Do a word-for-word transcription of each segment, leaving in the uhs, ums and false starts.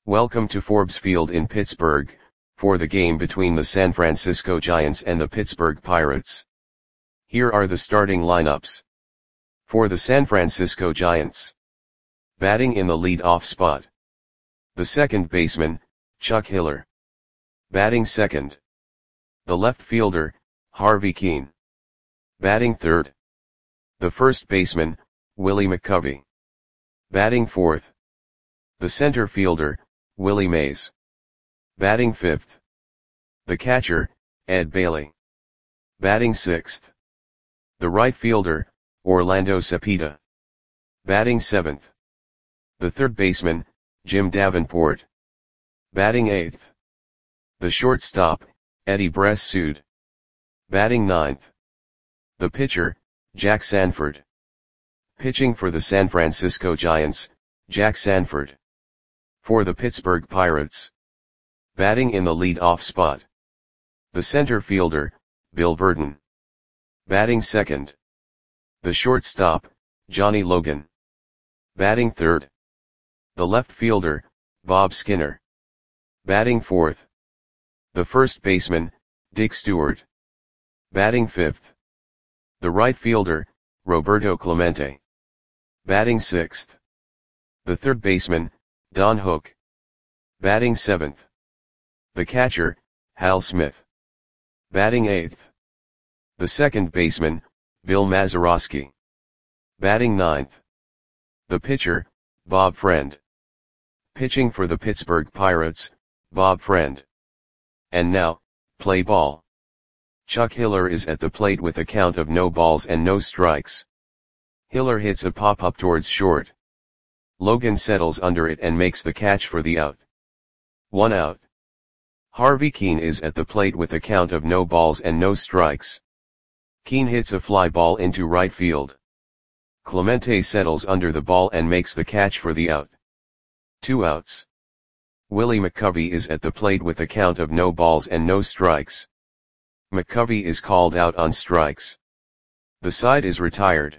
Welcome to Forbes Field in Pittsburgh, for the game between the San Francisco Giants and the Pittsburgh Pirates. Here are the starting lineups. For the San Francisco Giants. Batting in the lead-off spot. The second baseman, Chuck Hiller. Batting second. The left fielder, Harvey Kuenn. Batting third. The first baseman, Willie McCovey. Batting fourth. The center fielder, Willie Mays. Batting fifth. The catcher, Ed Bailey. Batting sixth. The right fielder, Orlando Cepeda. Batting seventh. The third baseman, Jim Davenport. Batting eighth. The shortstop, Eddie Bressoud. Batting ninth. The pitcher, Jack Sanford. Pitching for the San Francisco Giants, Jack Sanford. For the Pittsburgh Pirates. Batting in the lead-off spot. The center fielder, Bill Virdon. Batting second. The shortstop, Johnny Logan. Batting third. The left fielder, Bob Skinner. Batting fourth. The first baseman, Dick Stewart. Batting fifth. The right fielder, Roberto Clemente. Batting sixth. The third baseman, Don Hook. Batting seventh. The catcher, Hal Smith. Batting eighth. The second baseman, Bill Mazeroski. Batting ninth. The pitcher, Bob Friend. Pitching for the Pittsburgh Pirates, Bob Friend. And now, play ball. Chuck Hiller is at the plate with a count of no balls and no strikes. Hiller hits a pop-up towards short. Logan settles under it and makes the catch for the out. One out. Harvey Kuenn is at the plate with a count of no balls and no strikes. Kuenn hits a fly ball into right field. Clemente settles under the ball and makes the catch for the out. Two outs. Willie McCovey is at the plate with a count of no balls and no strikes. McCovey is called out on strikes. The side is retired.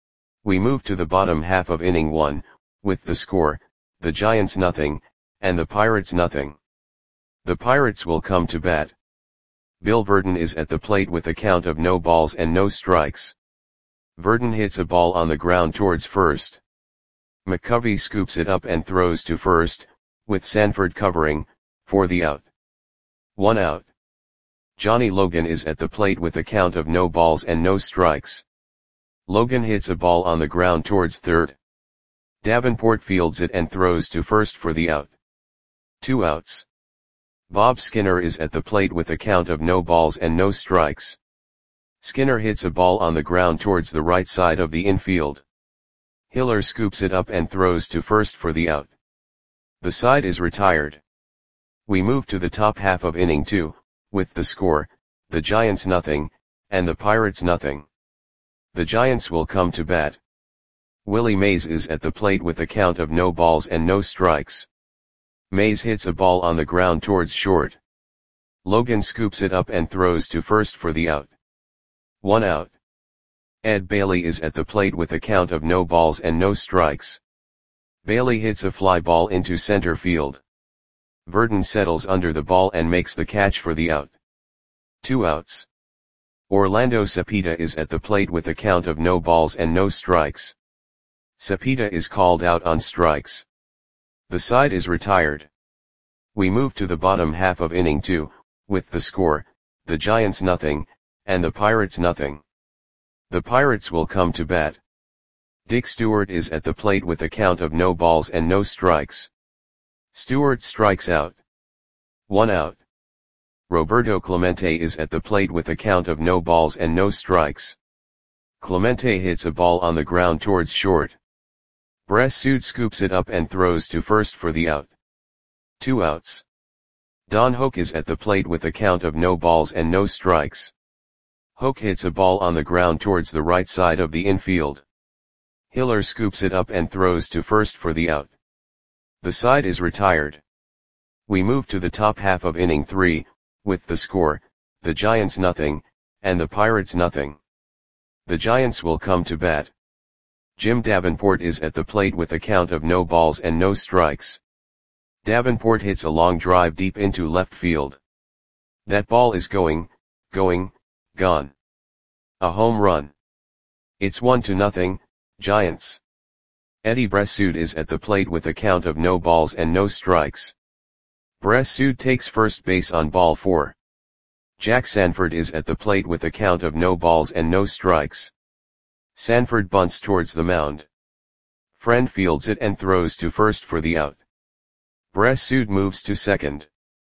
We move to the bottom half of inning one, with the score, the Giants nothing, and the Pirates nothing. The Pirates will come to bat. Bill Virdon is at the plate with a count of no balls and no strikes. Virdon hits a ball on the ground towards first. McCovey scoops it up and throws to first, with Sanford covering, for the out. One out. Johnny Logan is at the plate with a count of no balls and no strikes. Logan hits a ball on the ground towards third. Davenport fields it and throws to first for the out. Two outs. Bob Skinner is at the plate with a count of no balls and no strikes. Skinner hits a ball on the ground towards the right side of the infield. Hiller scoops it up and throws to first for the out. The side is retired. We move to the top half of inning two, with the score, the Giants nothing, and the Pirates nothing. The Giants will come to bat. Willie Mays is at the plate with a count of no balls and no strikes. Mays hits a ball on the ground towards short. Logan scoops it up and throws to first for the out. One out. Ed Bailey is at the plate with a count of no balls and no strikes. Bailey hits a fly ball into center field. Virdon settles under the ball and makes the catch for the out. Two outs. Orlando Cepeda is at the plate with a count of no balls and no strikes. Cepeda is called out on strikes. The side is retired. We move to the bottom half of inning two, with the score, the Giants nothing, and the Pirates nothing. The Pirates will come to bat. Dick Stewart is at the plate with a count of no balls and no strikes. Stewart strikes out. One out. Roberto Clemente is at the plate with a count of no balls and no strikes. Clemente hits a ball on the ground towards short. Bressoud scoops it up and throws to first for the out. Two outs. Don Hook is at the plate with a count of no balls and no strikes. Hook hits a ball on the ground towards the right side of the infield. Hiller scoops it up and throws to first for the out. The side is retired. We move to the top half of inning three, with the score, the Giants nothing, and the Pirates nothing. The Giants will come to bat. Jim Davenport is at the plate with a count of no balls and no strikes. Davenport hits a long drive deep into left field. That ball is going, going, gone. A home run. It's one to nothing, Giants. Eddie Bressoud is at the plate with a count of no balls and no strikes. Bressoud takes first base on ball four. Jack Sanford is at the plate with a count of no balls and no strikes. Sanford bunts towards the mound. Friend fields it and throws to first for the out. Bressoud moves to second.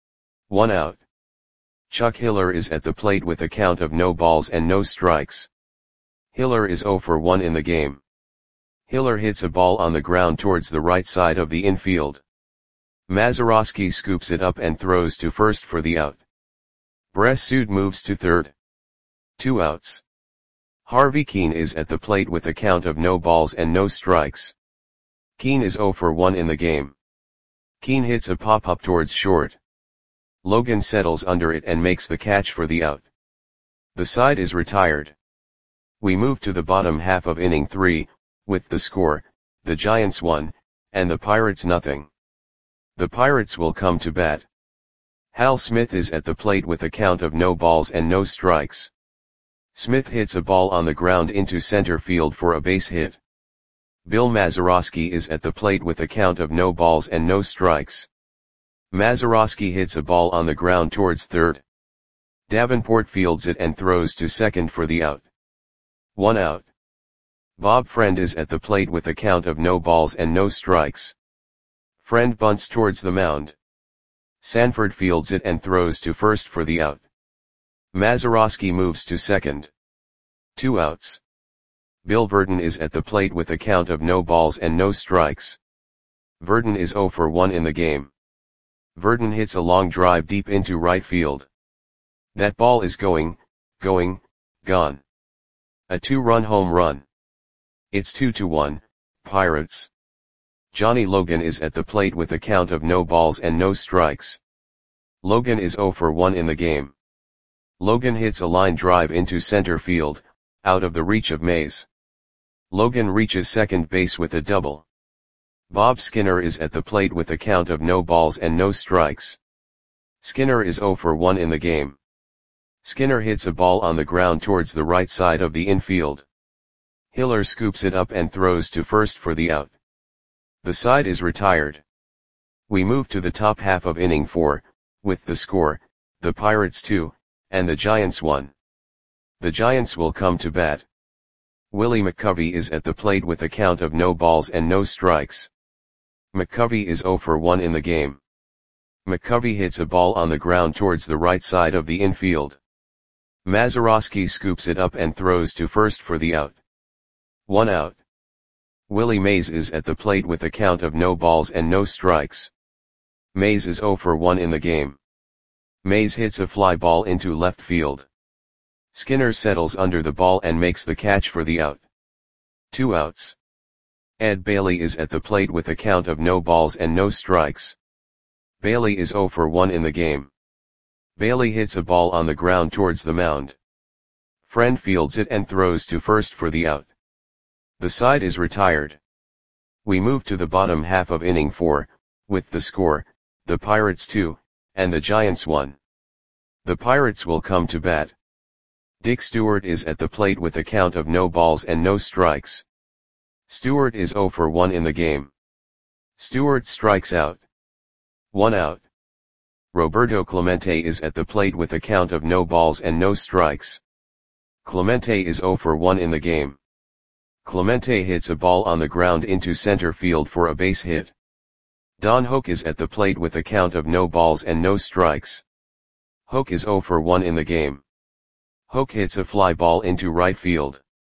One out. Chuck Hiller is at the plate with a count of no balls and no strikes. Hiller is zero for one in the game. Hiller hits a ball on the ground towards the right side of the infield. Mazeroski scoops it up and throws to first for the out. Bressoud moves to third. Two outs. Harvey Keene is at the plate with a count of no balls and no strikes. Keene is zero for one in the game. Keene hits a pop-up towards short. Logan settles under it and makes the catch for the out. The side is retired. We move to the bottom half of inning three, with the score, the Giants one, and the Pirates nothing. The Pirates will come to bat. Hal Smith is at the plate with a count of no balls and no strikes. Smith hits a ball on the ground into center field for a base hit. Bill Mazeroski is at the plate with a count of no balls and no strikes. Mazeroski hits a ball on the ground towards third. Davenport fields it and throws to second for the out. One out. Bob Friend is at the plate with a count of no balls and no strikes. Friend bunts towards the mound. Sanford fields it and throws to first for the out. Mazeroski moves to second. Two outs. Bill Verdon is at the plate with a count of no balls and no strikes. Verdon is zero for one in the game. Verdon hits a long drive deep into right field. That ball is going, going, gone. A two-run home run. It's two to one, Pirates. Johnny Logan is at the plate with a count of no balls and no strikes. Logan is zero for one in the game. Logan hits a line drive into center field, out of the reach of Mays. Logan reaches second base with a double. Bob Skinner is at the plate with a count of no balls and no strikes. Skinner is zero for one in the game. Skinner hits a ball on the ground towards the right side of the infield. Hiller scoops it up and throws to first for the out. The side is retired. We move to the top half of inning four, with the score, the Pirates two, and the Giants one. The Giants will come to bat. Willie McCovey is at the plate with a count of no balls and no strikes. McCovey is zero for one in the game. McCovey hits a ball on the ground towards the right side of the infield. Mazeroski scoops it up and throws to first for the out. One out. Willie Mays is at the plate with a count of no balls and no strikes. Mays is zero for one in the game. Mays hits a fly ball into left field. Skinner settles under the ball and makes the catch for the out. Two outs. Ed Bailey is at the plate with a count of no balls and no strikes. Bailey is zero for one in the game. Bailey hits a ball on the ground towards the mound. Friend fields it and throws to first for the out. The side is retired. We move to the bottom half of inning four, with the score, the Pirates two, and the Giants one. The Pirates will come to bat. Dick Stewart is at the plate with a count of no balls and no strikes. Stewart is zero for one in the game. Stewart strikes out. One out. Roberto Clemente is at the plate with a count of no balls and no strikes. Clemente is zero for one in the game. Clemente hits a ball on the ground into center field for a base hit. Don Hoak is at the plate with a count of no balls and no strikes. Hoak is zero for one in the game. Hoak hits a fly ball into right field.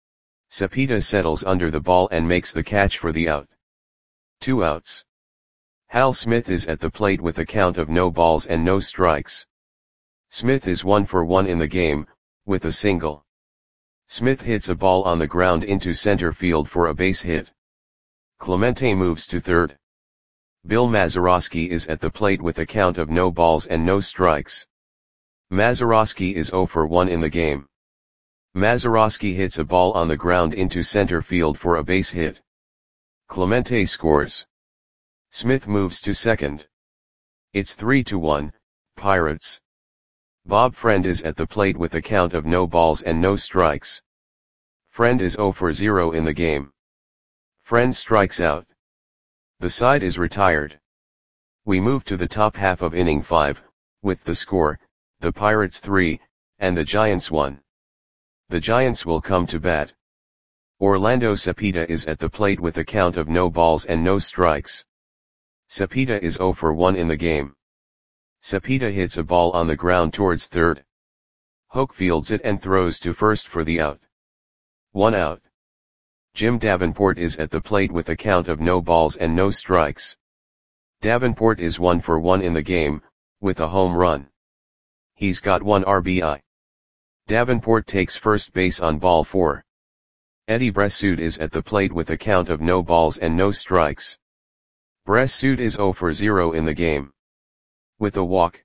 Cepeda settles under the ball and makes the catch for the out. Two outs. Hal Smith is at the plate with a count of no balls and no strikes. Smith is one for one in the game, with a single. Smith hits a ball on the ground into center field for a base hit. Clemente moves to third. Bill Mazeroski is at the plate with a count of no balls and no strikes. Mazeroski is zero for one in the game. Mazeroski hits a ball on the ground into center field for a base hit. Clemente scores. Smith moves to second. It's three to one, Pirates. Bob Friend is at the plate with a count of no balls and no strikes. Friend is zero for zero in the game. Friend strikes out. The side is retired. We move to the top half of inning five, with the score, the Pirates three, and the Giants one. The Giants will come to bat. Orlando Cepeda is at the plate with a count of no balls and no strikes. Cepeda is zero for one in the game. Cepeda hits a ball on the ground towards third. Hoke fields it and throws to first for the out. One out. Jim Davenport is at the plate with a count of no balls and no strikes. Davenport is one for one in the game, with a home run. He's got one R B I. Davenport takes first base on ball four. Eddie Bressoud is at the plate with a count of no balls and no strikes. Bressoud is zero for zero in the game. With a walk,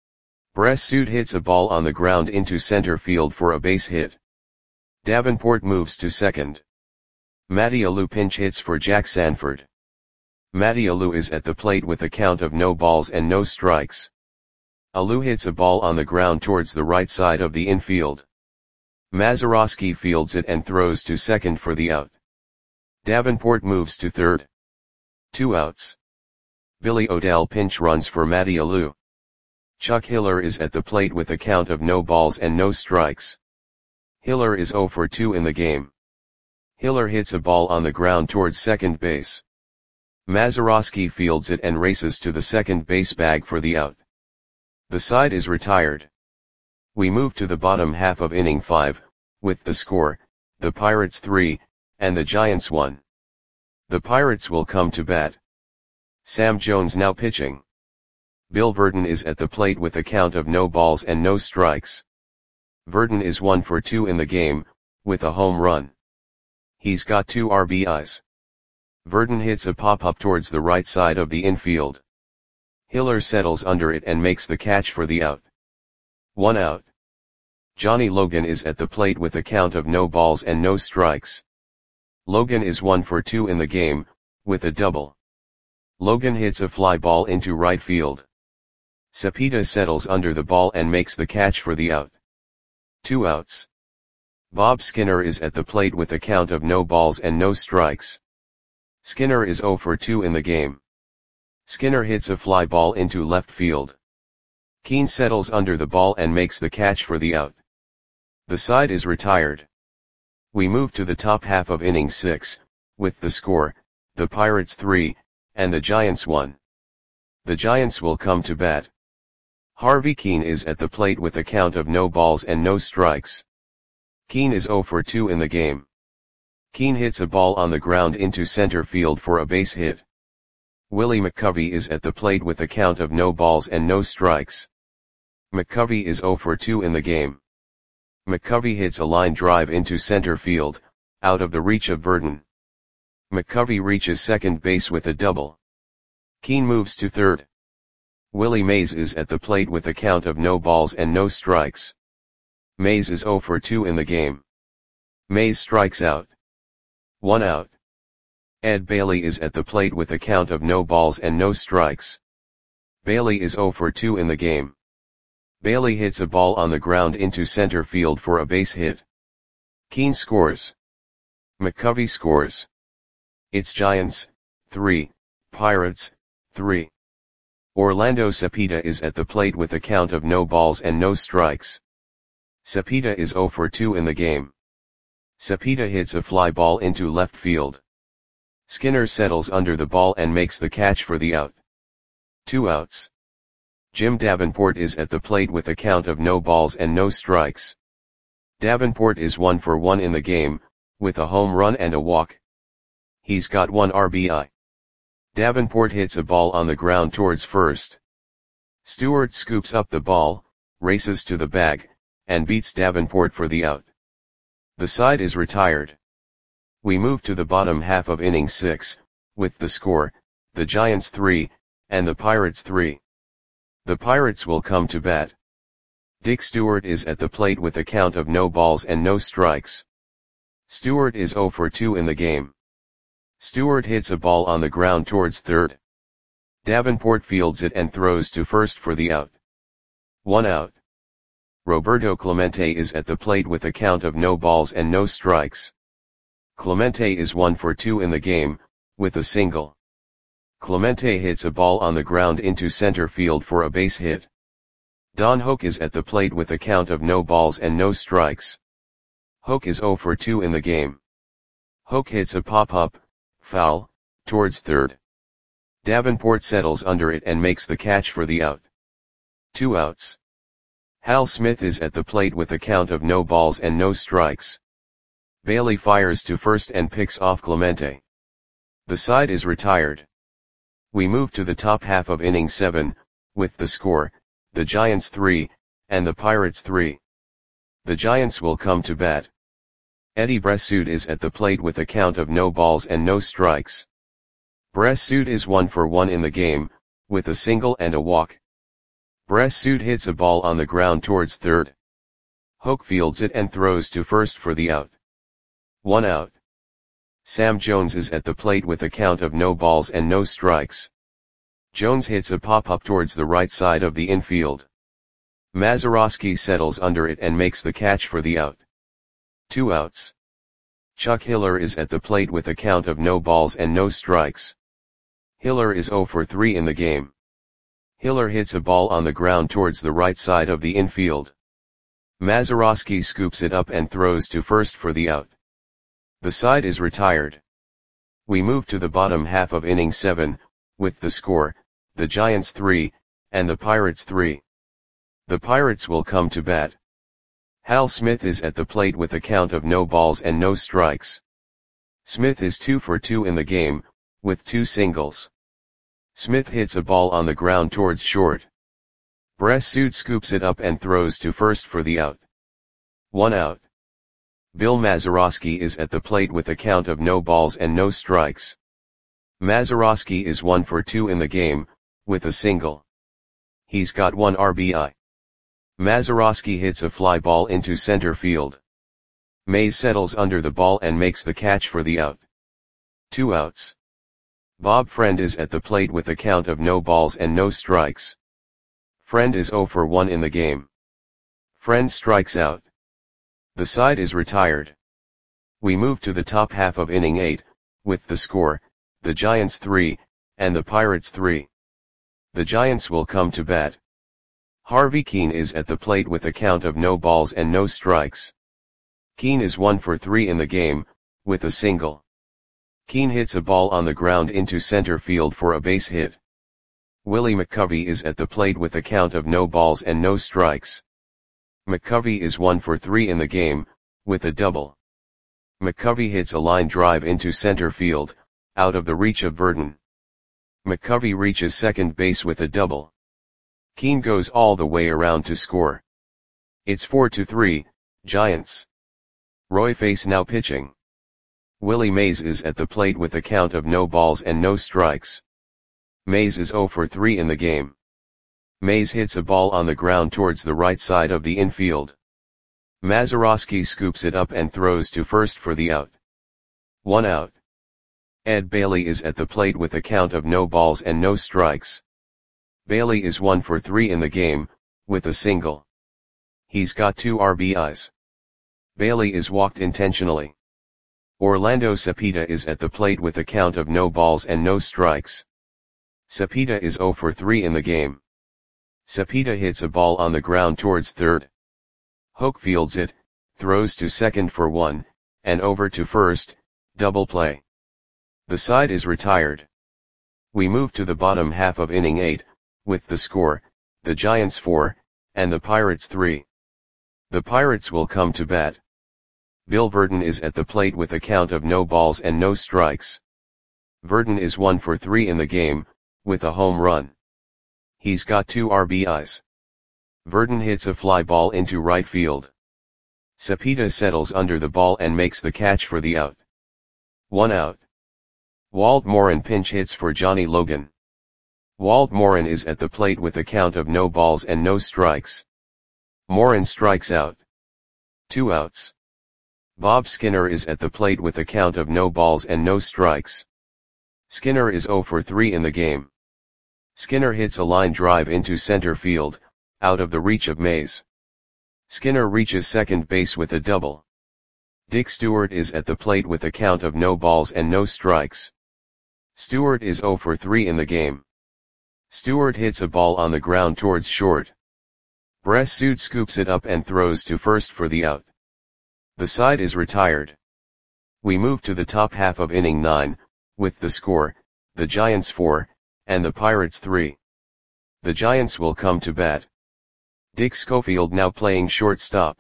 Bressoud hits a ball on the ground into center field for a base hit. Davenport moves to second. Matty Alou pinch hits for Jack Sanford. Matty Alou is at the plate with a count of no balls and no strikes. Alou hits a ball on the ground towards the right side of the infield. Mazeroski fields it and throws to second for the out. Davenport moves to third. Two outs. Billy O'Dell pinch runs for Matty Alou. Chuck Hiller is at the plate with a count of no balls and no strikes. Hiller is zero for two in the game. Hiller hits a ball on the ground towards second base. Mazeroski fields it and races to the second base bag for the out. The side is retired. We move to the bottom half of inning five, with the score, the Pirates three, and the Giants one. The Pirates will come to bat. Sam Jones now pitching. Bill Verdon is at the plate with a count of no balls and no strikes. Verdon is one for two in the game, with a home run. He's got two R B Is. Verdon hits a pop-up towards the right side of the infield. Hiller settles under it and makes the catch for the out. One out. Johnny Logan is at the plate with a count of no balls and no strikes. Logan is one for two in the game, with a double. Logan hits a fly ball into right field. Cepeda settles under the ball and makes the catch for the out. Two outs. Bob Skinner is at the plate with a count of no balls and no strikes. Skinner is zero for two in the game. Skinner hits a fly ball into left field. Keane settles under the ball and makes the catch for the out. The side is retired. We move to the top half of inning six, with the score, the Pirates three, and the Giants one. The Giants will come to bat. Harvey Keane is at the plate with a count of no balls and no strikes. Keane is zero for two in the game. Keane hits a ball on the ground into center field for a base hit. Willie McCovey is at the plate with a count of no balls and no strikes. McCovey is zero for two in the game. McCovey hits a line drive into center field, out of the reach of Verdon. McCovey reaches second base with a double. Keane moves to third. Willie Mays is at the plate with a count of no balls and no strikes. Mays is zero for two in the game. Mays strikes out. One out. Ed Bailey is at the plate with a count of no balls and no strikes. Bailey is zero for two in the game. Bailey hits a ball on the ground into center field for a base hit. Keane scores. McCovey scores. It's Giants, three, Pirates, three. Orlando Cepeda is at the plate with a count of no balls and no strikes. Cepeda is zero for two in the game. Cepeda hits a fly ball into left field. Skinner settles under the ball and makes the catch for the out. Two outs. Jim Davenport is at the plate with a count of no balls and no strikes. Davenport is one for one in the game, with a home run and a walk. He's got one R B I. Davenport hits a ball on the ground towards first. Stewart scoops up the ball, races to the bag, and beats Davenport for the out. The side is retired. We move to the bottom half of inning six, with the score, the Giants three, and the Pirates three. The Pirates will come to bat. Dick Stewart is at the plate with a count of no balls and no strikes. Stewart is zero for two in the game. Stewart hits a ball on the ground towards third. Davenport fields it and throws to first for the out. One out. Roberto Clemente is at the plate with a count of no balls and no strikes. Clemente is one for two in the game, with a single. Clemente hits a ball on the ground into center field for a base hit. Don Hoak is at the plate with a count of no balls and no strikes. Hoak is zero for two in the game. Hoak hits a pop-up, foul, towards third. Davenport settles under it and makes the catch for the out. Two outs. Hal Smith is at the plate with a count of no balls and no strikes. Bailey fires to first and picks off Clemente. The side is retired. We move to the top half of inning seven, with the score, the Giants three, and the Pirates three. The Giants will come to bat. Eddie Bressoud is at the plate with a count of no balls and no strikes. Bressoud is one for one in the game, with a single and a walk. Bressoud hits a ball on the ground towards third. Hoak fields it and throws to first for the out. One out. Sam Jones is at the plate with a count of no balls and no strikes. Jones hits a pop-up towards the right side of the infield. Mazeroski settles under it and makes the catch for the out. Two outs. Chuck Hiller is at the plate with a count of no balls and no strikes. Hiller is zero for three in the game. Hiller hits a ball on the ground towards the right side of the infield. Mazeroski scoops it up and throws to first for the out. The side is retired. We move to the bottom half of inning seven, with the score, the Giants three, and the Pirates three. The Pirates will come to bat. Hal Smith is at the plate with a count of no balls and no strikes. Smith is two for two in the game, with two singles. Smith hits a ball on the ground towards short. Bressoud scoops it up and throws to first for the out. One out. Bill Mazeroski is at the plate with a count of no balls and no strikes. Mazeroski is one for two in the game, with a single. He's got one R B I. Mazeroski hits a fly ball into center field. Mays settles under the ball and makes the catch for the out. Two outs. Bob Friend is at the plate with a count of no balls and no strikes. Friend is zero for one in the game. Friend strikes out. The side is retired. We move to the top half of inning eight, with the score, the Giants three, and the Pirates three. The Giants will come to bat. Harvey Keene is at the plate with a count of no balls and no strikes. Keene is one for three in the game, with a single. Keene hits a ball on the ground into center field for a base hit. Willie McCovey is at the plate with a count of no balls and no strikes. McCovey is one for three in the game, with a double. McCovey hits a line drive into center field, out of the reach of Verdon. McCovey reaches second base with a double. Keene goes all the way around to score. It's four to three, Giants. Roy Face now pitching. Willie Mays is at the plate with a count of no balls and no strikes. Mays is zero for three in the game. Mays hits a ball on the ground towards the right side of the infield. Mazeroski scoops it up and throws to first for the out. One out. Ed Bailey is at the plate with a count of no balls and no strikes. Bailey is one for three in the game, with a single. He's got two R B Is. Bailey is walked intentionally. Orlando Cepeda is at the plate with a count of no balls and no strikes. Cepeda is zero for three in the game. Cepeda hits a ball on the ground towards third. Hoak fields it, throws to second for one, and over to first, double play. The side is retired. We move to the bottom half of inning eight, with the score, the Giants four, and the Pirates three. The Pirates will come to bat. Bill Verdon is at the plate with a count of no balls and no strikes. Verdon is one for three in the game, with a home run. He's got two R B Is. Verdon hits a fly ball into right field. Cepeda settles under the ball and makes the catch for the out. One out. Walt Morin pinch hits for Johnny Logan. Walt Morin is at the plate with a count of no balls and no strikes. Morin strikes out. Two outs. Bob Skinner is at the plate with a count of no balls and no strikes. Skinner is zero for three in the game. Skinner hits a line drive into center field, out of the reach of Mays. Skinner reaches second base with a double. Dick Stewart is at the plate with a count of no balls and no strikes. Stewart is oh for three in the game. Stewart hits a ball on the ground towards short. Bressud scoops it up and throws to first for the out. The side is retired. We move to the top half of inning nine, with the score, the Giants four, and the Pirates three. The Giants will come to bat. Dick Schofield now playing shortstop.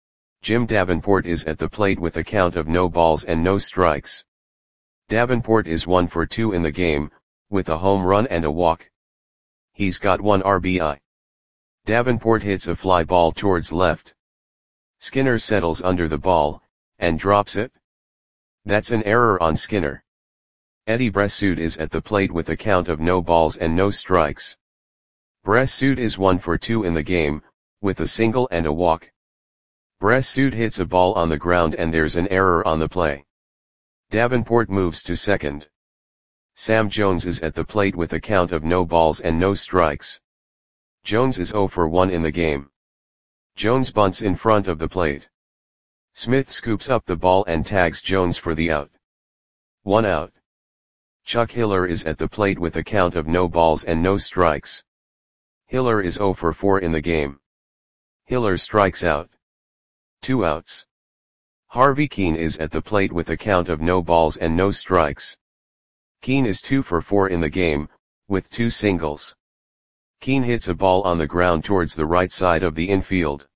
Jim Davenport is at the plate with a count of no balls and no strikes. Davenport is one for two in the game, with a home run and a walk. He's got one R B I. Davenport hits a fly ball towards left. Skinner settles under the ball, and drops it. That's an error on Skinner. Eddie Bressud is at the plate with a count of no balls and no strikes. Bressud is one for two in the game, with a single and a walk. Bressud hits a ball on the ground and there's an error on the play. Davenport moves to second. Sam Jones is at the plate with a count of no balls and no strikes. Jones is oh for one in the game. Jones bunts in front of the plate. Smith scoops up the ball and tags Jones for the out. One out. Chuck Hiller is at the plate with a count of no balls and no strikes. Hiller is oh for four in the game. Hiller strikes out. Two outs. Harvey Keene is at the plate with a count of no balls and no strikes. Keene is two for four in the game, with two singles. Keene hits a ball on the ground towards the right side of the infield.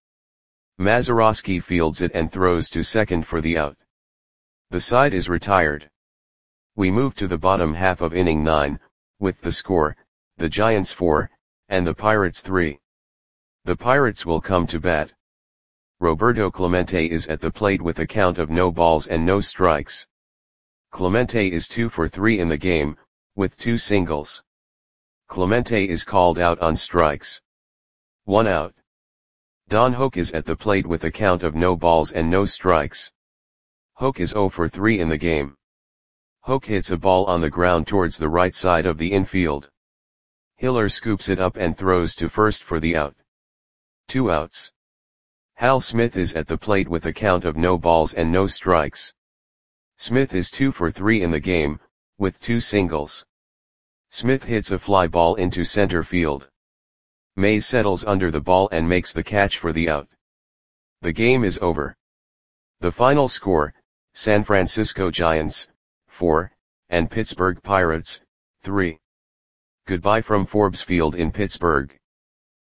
Mazeroski fields it and throws to second for the out. The side is retired. We move to the bottom half of inning nine, with the score, the Giants four, and the Pirates three. The Pirates will come to bat. Roberto Clemente is at the plate with a count of no balls and no strikes. Clemente is two for three in the game, with two singles. Clemente is called out on strikes. One out. Don Hoak is at the plate with a count of no balls and no strikes. Hoak is oh for three in the game. Hoak hits a ball on the ground towards the right side of the infield. Hiller scoops it up and throws to first for the out. Two outs. Hal Smith is at the plate with a count of no balls and no strikes. Smith is two for three in the game, with two singles. Smith hits a fly ball into center field. Mays settles under the ball and makes the catch for the out. The game is over. The final score, San Francisco Giants, four, and Pittsburgh Pirates, three. Goodbye from Forbes Field in Pittsburgh.